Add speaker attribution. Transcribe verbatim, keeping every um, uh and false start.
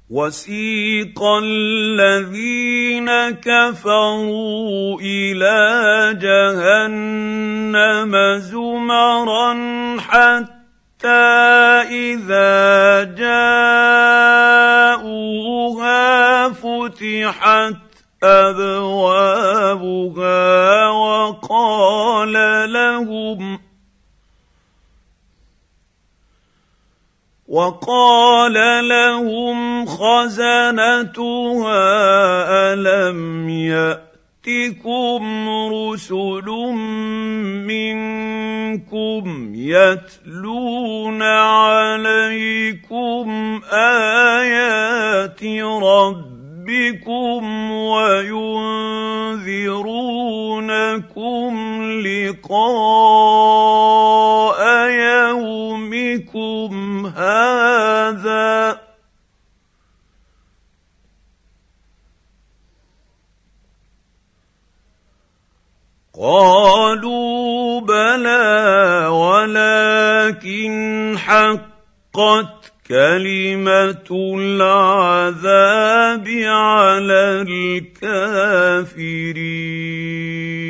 Speaker 1: وسيق الذين كفروا إلى جهنم زمرا حتى إذا جاءوها فتحت أبوابها وقال لهم وقال لهم خزنتها ألم يأتكم رسل منكم يتلون عليكم آيات ربكم وينذرونكم لقاء يومكم هذا قالوا بلى ولكن حقت كلمة العذاب على الكافرين.